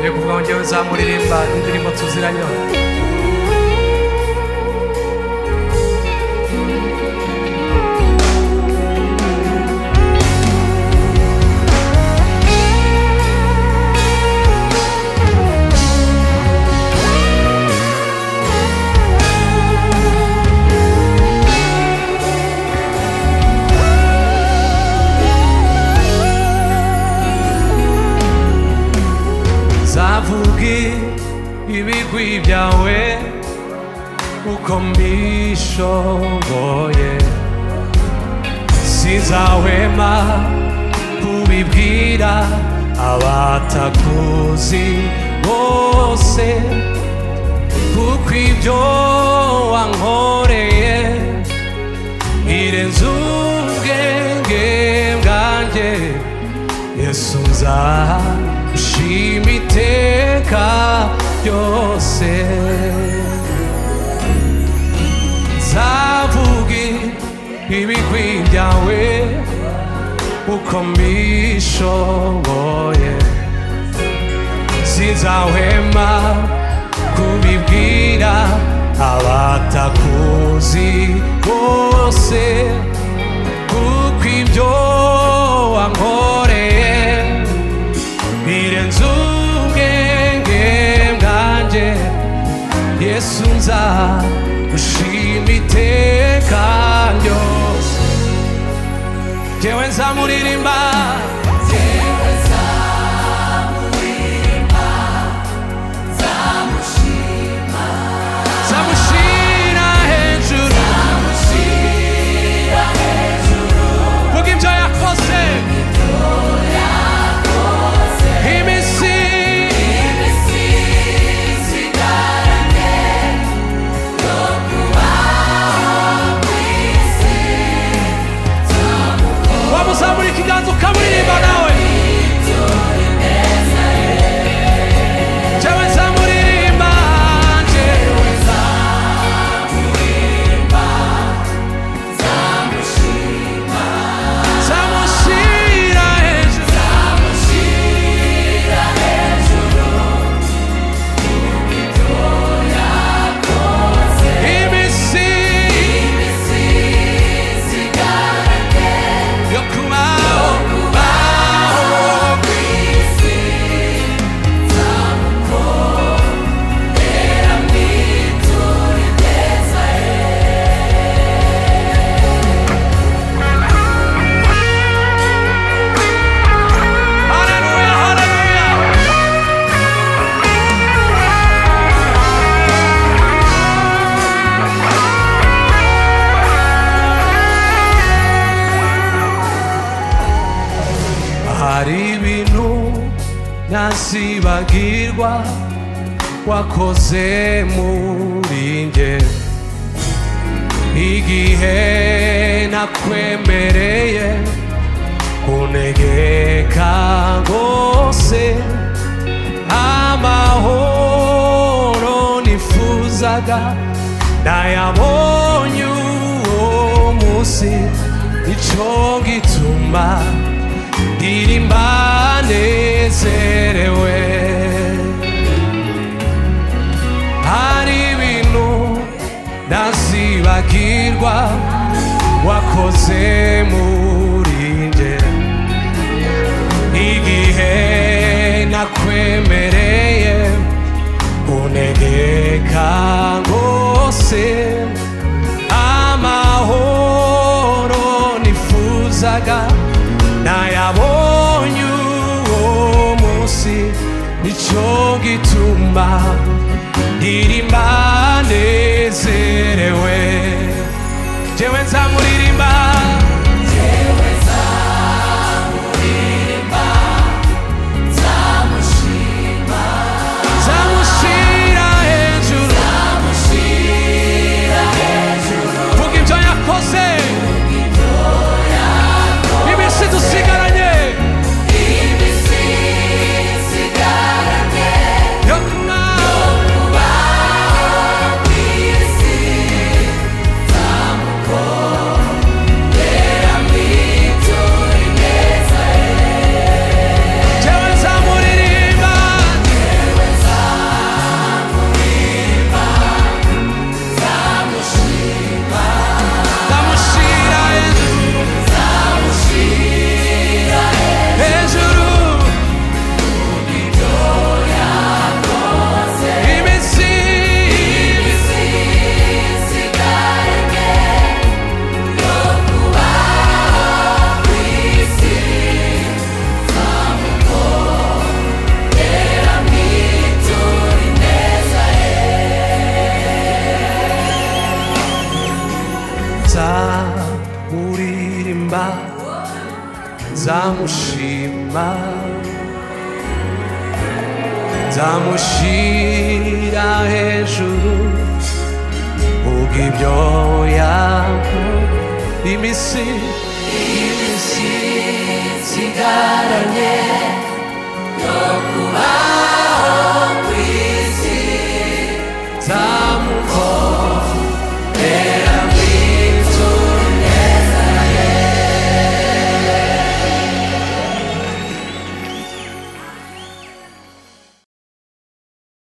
Yo kuvuga ngo njyewe nzamuririmba indirimbo tuziranye. Zavugi ibigwi byawe uko mbishoboye, sinzahwema kubibwira abatakuzi bose, kuko ibyo wankoreye birenze ubwenge bwanjye. Yesu nzagushima iteka ryose, nzavuga ibigwi byawe uko mbishoboye, sinzahwema kubibwira abatakuzi bose, kuko ibyo wankoreye birenze ubwenge bwanjye. Yesu nzagushima iteka ryose, jewe nzamuririmba, nzamushira hejuru, kuko ibyo yakoze wamuzamura ikiganza ukamuririmba nawe. Jewe nzamuririmba, nzamushira hejuru, imisi yo kubaho kw'isi, nzamukorera mwitura ineza ye. Haleluya, haleluya. Hari ibintu ntazibagirwa wakoze muri njye, igihe nakwemereye kuntegeka rwose, amahoro nifuzaga nayabonye uwo munsi, nico gituma ndirimba nezerewe. Hari ibintu ntazibagirwa wakoze muri njye, igihe nakwemereye kuntegeka rwose, amahoro nifuzaga nayabonye uwo munsi, nico gituma ndirimba nezerewe. Jewe nzamuririmba, nzamushira hejuru, vuga ibyo yakoze, imisi dusigaranye yo kubaho kw'isi, nzamukorera nzamushyira hejuru ubw'ibyo yakoze iminsi